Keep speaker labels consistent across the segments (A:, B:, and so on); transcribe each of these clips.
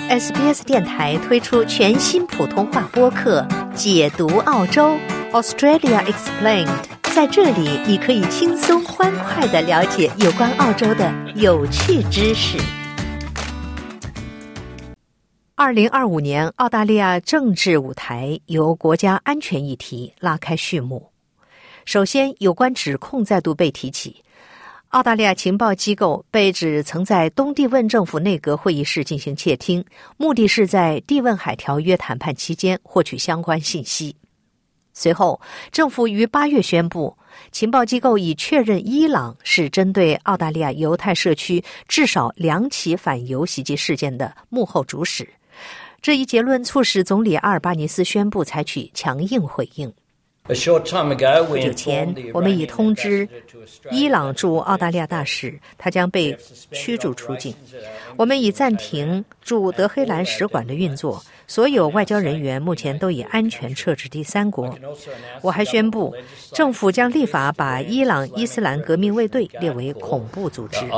A: SBS 电台推出全新普通话播客《解读澳洲 Australia Explained》，在这里你可以轻松欢快地了解有关澳洲的有趣知识。2025年澳大利亚政治舞台由国家安全议题拉开序幕。首先，有关指控再度被提起。澳大利亚情报机构被指曾在东帝汶政府内阁会议室进行窃听，目的是在帝汶海条约谈判期间获取相关信息。随后，政府于8月宣布，情报机构已确认伊朗是针对澳大利亚犹太社区至少2起反犹袭击事件的幕后主使。这一结论促使总理阿尔巴尼斯宣布采取强硬回应。不久前，我们已通知伊朗驻澳大利亚大使，他将被驱逐出境。我们已暂停驻德黑兰使馆的运作，所有外交人员目前都已安全撤至第三国。我还宣布，政府将立法把伊朗伊斯兰革命卫队列为恐怖组织。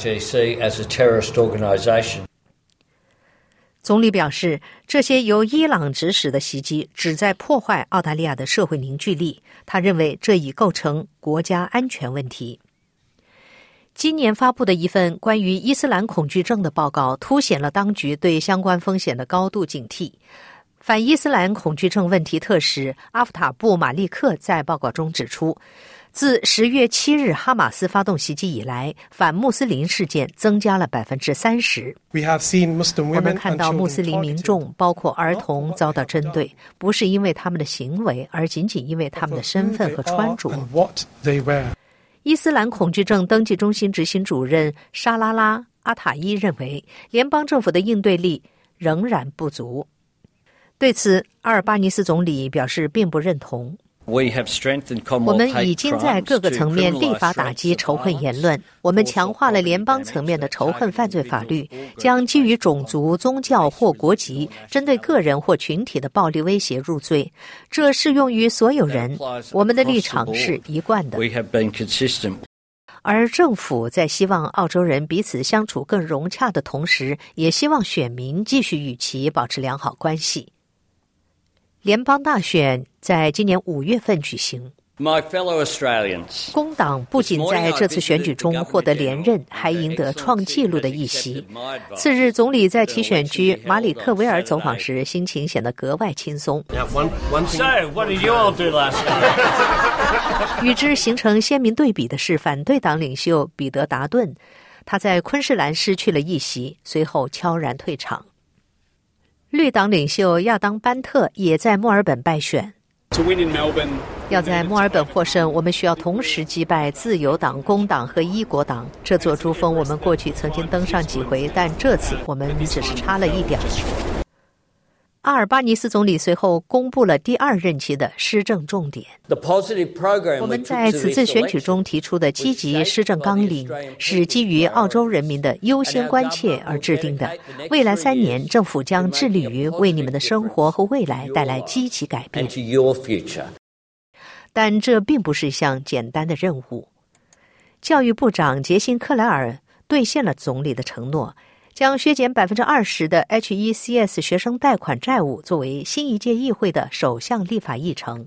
A: 总理表示，这些由伊朗指使的袭击旨在破坏澳大利亚的社会凝聚力，他认为这已构成国家安全问题。今年发布的一份关于伊斯兰恐惧症的报告凸显了当局对相关风险的高度警惕。反伊斯兰恐惧症问题特使阿夫塔布·马利克在报告中指出，自10月7日哈马斯发动袭击以来，反穆斯林事件增加了 30%。 我们看到穆斯林民众，包括儿童，遭到针对，不是因为他们的行为，而仅仅因为他们的身份和穿着。伊斯兰恐惧症登记中心执行主任沙拉拉·阿塔伊认为，联邦政府的应对力仍然不足。对此，阿尔巴尼斯总理表示并不认同。我们已经在各个层面立法打击仇恨言论，我们强化了联邦层面的仇恨犯罪法律，将基于种族、宗教或国籍针对个人或群体的暴力威胁入罪，这适用于所有人。我们的立场是一贯的。而政府在希望澳洲人彼此相处更融洽的同时，也希望选民继续与其保持良好关系。联邦大选在今年5月份举行。工党不仅在这次选举中获得连任，还赢得创纪录的一席。次日，总理在其选区马里克维尔走访时，心情显得格外轻松。与之形成鲜明对比的是，反对党领袖彼得·达顿，他在昆士兰失去了一席，随后悄然退场。绿党领袖亚当·班特也在墨尔本败选。要在墨尔本获胜，我们需要同时击败自由党、工党和伊国党。这座珠峰我们过去曾经登上几回，但这次我们只是差了一点。阿尔巴尼斯总理随后公布了第2任期的施政重点。我们在此次选举中提出的积极施政纲领是基于澳洲人民的优先关切而制定的。未来3年，政府将致力于为你们的生活和未来带来积极改变。但这并不是一项简单的任务。教育部长杰辛·克莱尔兑现了总理的承诺，将削减 20% 的 HECS 学生贷款债务作为新一届议会的首项立法议程。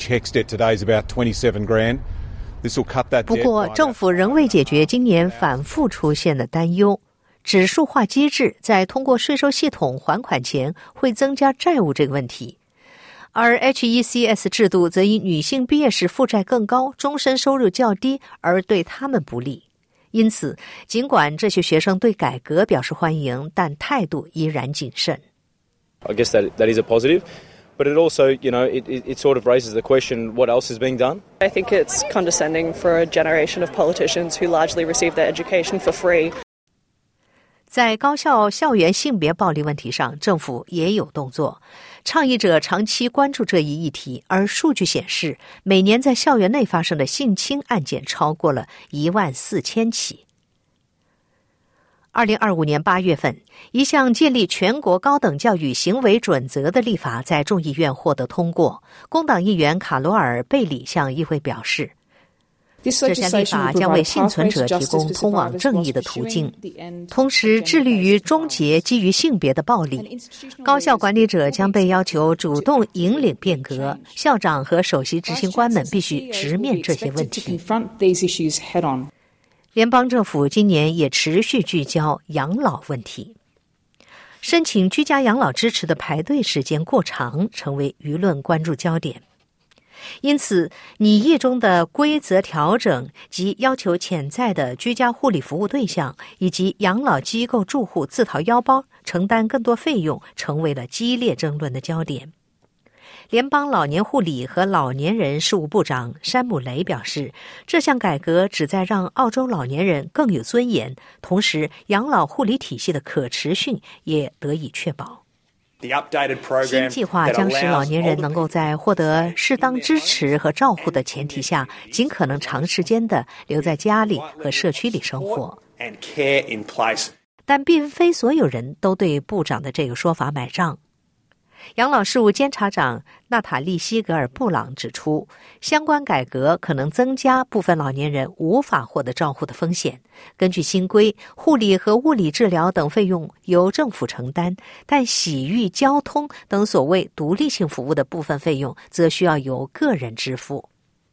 A: 不过，政府仍未解决今年反复出现的担忧。指数化机制在通过税收系统还款前会增加债务这个问题，而 HECS 制度则因女性毕业时负债更高，终身收入较低而对他们不利。因此，尽管这些学生对改革表示欢迎，但态度依然谨慎。
B: I guess that is a positive, but it also, it sort of raises the question, what else is being done?
C: I think it's condescending for a generation of politicians who largely receive their education for free.
A: 在高校校园性别暴力问题上，政府也有动作。倡议者长期关注这一议题，而数据显示，每年在校园内发生的性侵案件超过了14000起。2025年8月份，一项建立全国高等教育行为准则的立法在众议院获得通过。工党议员卡罗尔·贝里向议会表示， 这项立法将为幸存者提供通往正义的途径，同时致力于终结基于性别的暴力。高校管理者将被要求主动引领变革，校长和首席执行官们必须直面这些问题。联邦政府今年也持续聚焦养老问题。申请居家养老支持的排队时间过长，成为舆论关注焦点。因此，拟议中的规则调整及要求潜在的居家护理服务对象以及养老机构住户自掏腰包承担更多费用，成为了激烈争论的焦点。联邦老年护理和老年人事务部长山姆雷表示，这项改革旨在让澳洲老年人更有尊严，同时养老护理体系的可持续也得以确保。新计划将使老年人能够在获得适当支持和照护的前提下，尽可能长时间地留在家里和社区里生活。但并非所有人都对部长的这个说法买账。养老事务监察长娜塔莉·西格尔布朗指出，相关改革可能增加部分老年人无法获得照护的风险。根据新规，护理和物理治疗等费用由政府承担，但洗浴、交通等所谓独立性服务的部分费用则需要由个人支付。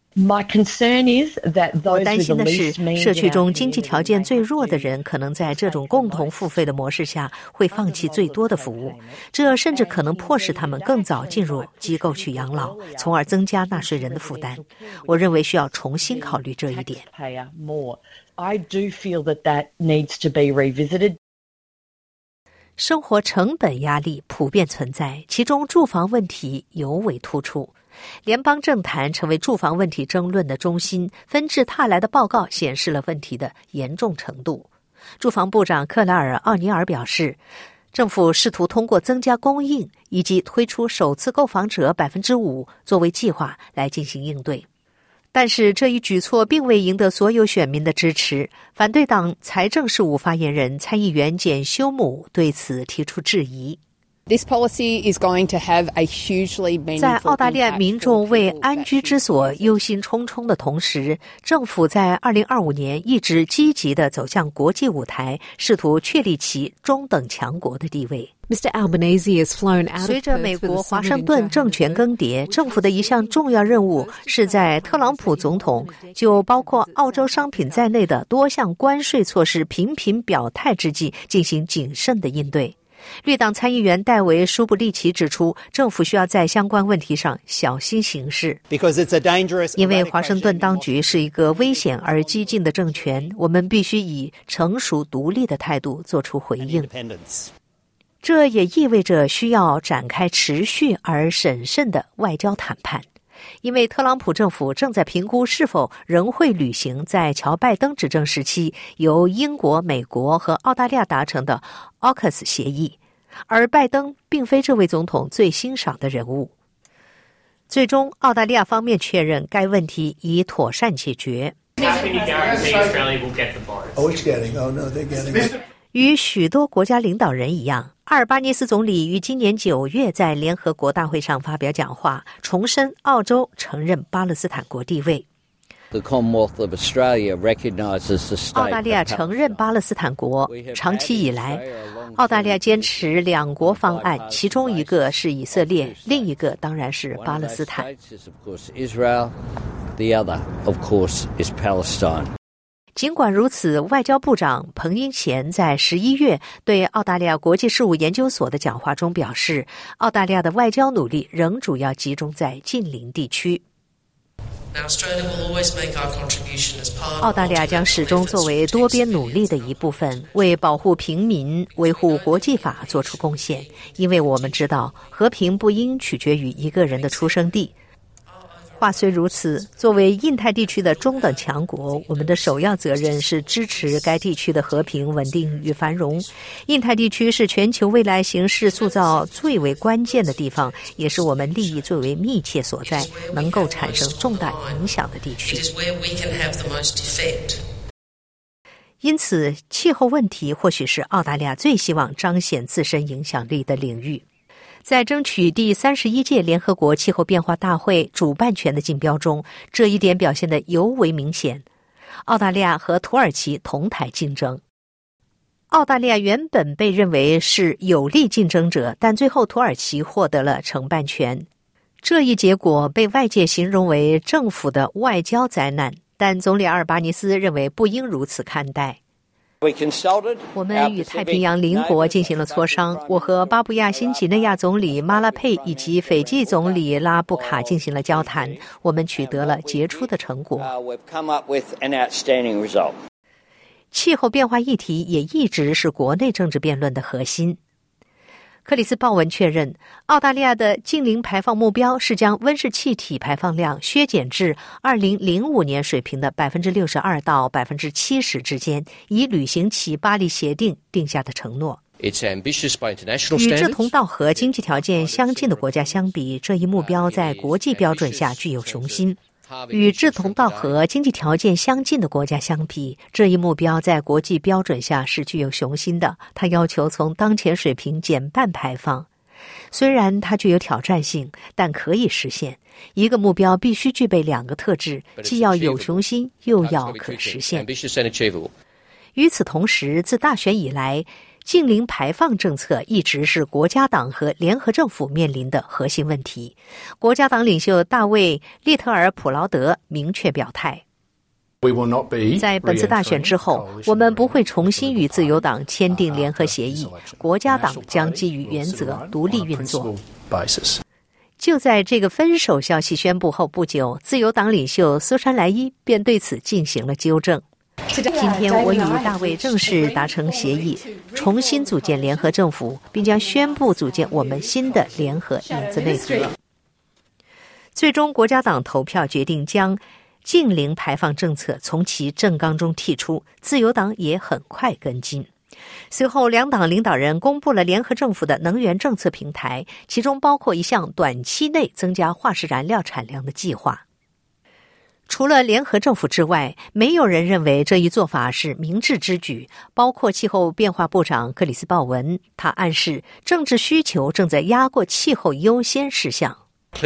A: 我担心的是，社区中经济条件最弱的人可能在这种共同付费的模式下会放弃最多的服务，这甚至可能迫使他们更早进入机构去养老，从而增加纳税人的负担。我认为需要重新考虑这一点。生活成本压力普遍存在，其中住房问题尤为突出。联邦政坛成为住房问题争论的中心，纷至沓来的报告显示了问题的严重程度。住房部长克莱尔·奥尼尔表示，政府试图通过增加供应以及推出首次购房者 5% 作为计划来进行应对。但是这一举措并未赢得所有选民的支持，反对党财政事务发言人参议员简修姆对此提出质疑。在澳大利亚民众为安居之所忧心忡忡的同时，政府在2025年一直积极地走向国际舞台，试图确立其中等强国的地位。随着美国华盛顿政权更迭，政府的一项重要任务是在特朗普总统就包括澳洲商品在内的多项关税措施频频表態之际进行谨慎的应对。绿党参议员戴维·舒布利奇指出，政府需要在相关问题上小心行事，因为华盛顿当局是一个危险而激进的政权，我们必须以成熟独立的态度做出回应。这也意味着需要展开持续而审慎的外交谈判，因为特朗普政府正在评估是否仍会履行在乔拜登执政时期由英国、美国和澳大利亚达成的 AUKUS 协议，而拜登并非这位总统最欣赏的人物。最终，澳大利亚方面确认该问题已妥善解决。与许多国家领导人一样，阿尔巴尼斯总理于今年9月在联合国大会上发表讲话，重申澳洲承认巴勒斯坦国地位。澳大利亚承认巴勒斯坦国。长期以来，澳大利亚坚持两国方案，其中一个是以色列，另一个当然是巴勒斯坦。尽管如此，外交部长彭英贤在11月对澳大利亚国际事务研究所的讲话中表示，澳大利亚的外交努力仍主要集中在近邻地区。澳大利亚将始终作为多边努力的一部分，为保护平民、维护国际法做出贡献，因为我们知道和平不应取决于一个人的出生地。话虽如此，作为印太地区的中等强国，我们的首要责任是支持该地区的和平、稳定与繁荣。印太地区是全球未来形势塑造最为关键的地方，也是我们利益最为密切所在，能够产生重大影响的地区。因此，气候问题或许是澳大利亚最希望彰显自身影响力的领域。 在争取第31届联合国气候变化大会主办权的竞标中，这一点表现得尤为明显。澳大利亚和土耳其同台竞争。澳大利亚原本被认为是有力竞争者，但最后土耳其获得了承办权。这一结果被外界形容为政府的外交灾难，但总理阿尔巴尼斯认为不应如此看待。我们与太平洋邻国进行了磋商，我和巴布亚新几内亚总理马拉佩以及斐济总理拉布卡进行了交谈，我们取得了杰出的成果。气候变化议题也一直是国内政治辩论的核心。克里斯鲍文确认，澳大利亚的净零排放目标是将温室气体排放量削减至2005年水平的62%到70%之间，以履行其巴黎协定定下的承诺。与志同道合、经济条件相近的国家相比，这一目标在国际标准下具有雄心。与志同道合、经济条件相近的国家相比，这一目标在国际标准下是具有雄心的。它要求从当前水平减半排放。虽然它具有挑战性，但可以实现。一个目标必须具备两个特质，既要有雄心，又要可实现。与此同时，自大选以来，净零排放政策一直是国家党和联合政府面临的核心问题。国家党领袖大卫·利特尔·普劳德明确表态，在本次大选之后，我们不会重新与自由党签订联合协议，国家党将基于原则独立运作。就在这个分手消息宣布后不久，自由党领袖苏珊·莱伊便对此进行了纠正。今天我与大卫正式达成协议，重新组建联合政府，并将宣布组建我们新的联合影子内阁。最终，国家党投票决定将净零排放政策从其政纲中剔出，自由党也很快跟进。随后，两党领导人公布了联合政府的能源政策平台，其中包括一项短期内增加化石燃料产量的计划。除了联合政府之外，没有人认为这一做法是明智之举，包括气候变化部长克里斯鲍文。他暗示政治需求正在压过气候优先事项。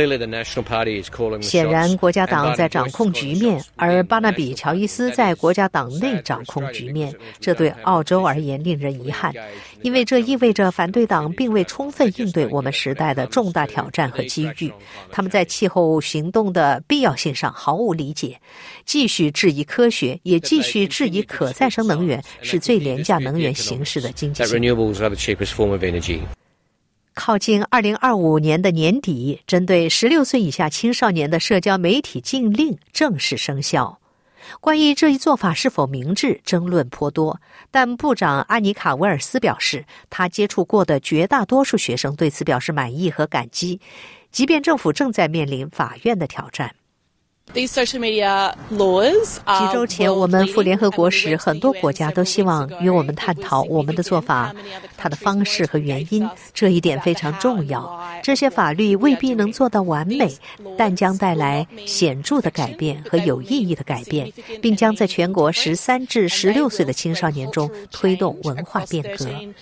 A: 显然，国家党在掌控局面，而巴纳比·乔伊斯在国家党内掌控局面。这对澳洲而言令人遗憾，因为这意味着反对党并未充分应对我们时代的重大挑战和机遇。他们在气候行动的必要性上毫无理解，继续质疑科学，也继续质疑可再生能源是最廉价能源形式的经济性。靠近2025年的年底，针对16岁以下青少年的社交媒体禁令正式生效。关于这一做法是否明智，争论颇多，但部长阿尼卡·威尔斯表示，他接触过的绝大多数学生对此表示满意和感激，即便政府正在面临法院的挑战。几周前我们赴联合国时，很多国家都希望与我们探讨我们的做法，它的方式和原因，这一点非常重要。这些法律未必能做到完美，但将带来显著的改变和有意义的改变，并将在全国13至16岁的青少年中推动文化变革。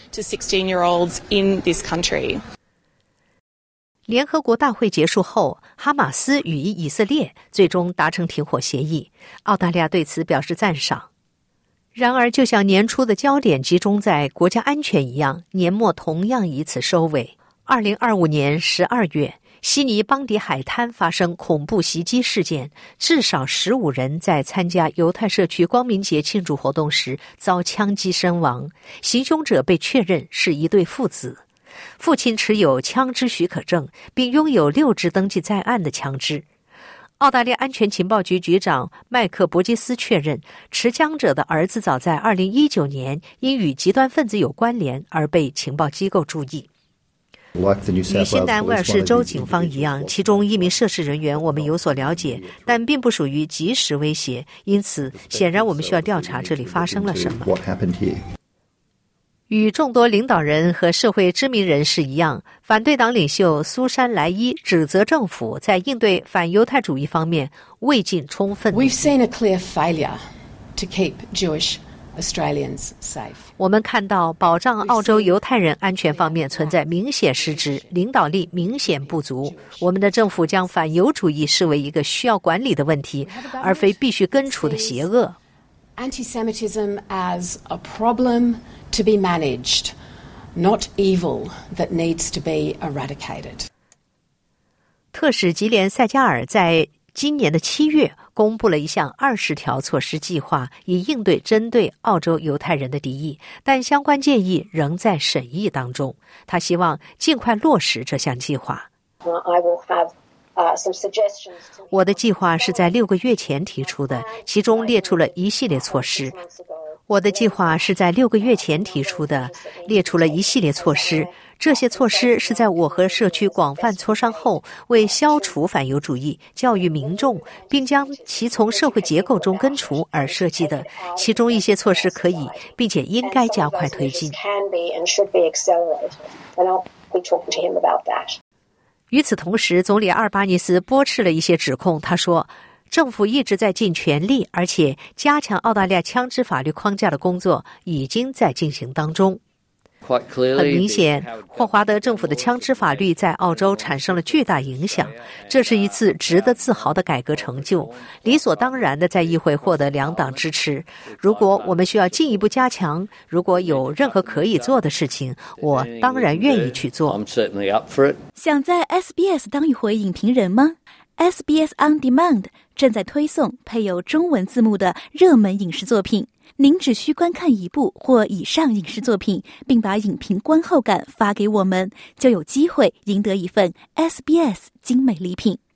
A: 联合国大会结束后，哈马斯与以色列最终达成停火协议，澳大利亚对此表示赞赏。然而，就像年初的焦点集中在国家安全一样，年末同样以此收尾。2025年12月，悉尼邦迪海滩发生恐怖袭击事件，至少15人在参加犹太社区光明节庆祝活动时遭枪击身亡，行凶者被确认是一对父子。父亲持有枪支许可证，并拥有6支登记在案的枪支。澳大利亚安全情报局局长麦克伯基斯确认，持枪者的儿子早在2019年因与极端分子有关联而被情报机构注意。与新南威尔士州警方一样，其中1名涉事人员我们有所了解，但并不属于即时威胁，因此显然我们需要调查这里发生了什么。与众多领导人和社会知名人士一样，反对党领袖苏珊·莱伊指责政府在应对反犹太主义方面未尽充分。
D: We've seen a clear failure to keep Jewish Australians safe.
A: 我们看到保障澳洲犹太人安全方面存在明显失职，领导力明显不足。我们的政府将反犹主义视为一个需要管理的问题，而非必须根除的邪恶。
D: Anti-Semitism as a problem to be managed, not evil that needs to be eradicated.
A: 特使吉连塞加尔在今年的7月公布了一项20条措施计划，以应对针对澳洲犹太人的敌意，但相关建议仍在审议当中。他希望尽快落实这项计划。我的计划是在6个月前提出的，其中列出了一系列措施。这些措施是在我和社区广泛磋商后，为消除反犹主义、教育民众，并将其从社会结构中根除而设计的。其中一些措施可以，并且应该加快推进。与此同时，总理阿尔巴尼斯驳斥了一些指控。他说，政府一直在尽全力，而且加强澳大利亚枪支法律框架的工作已经在进行当中。很明显，霍华德政府的枪支法律在澳洲产生了巨大影响，这是一次值得自豪的改革成就，理所当然的在议会获得2党支持。如果我们需要进一步加强，如果有任何可以做的事情，我当然愿意去做。
E: 想在 SBS 当一回影评人吗？ SBS On Demand 正在推送配有中文字幕的热门影视作品。您只需观看1部或以上影视作品，并把影评观后感发给我们，就有机会赢得一份 SBS 精美礼品。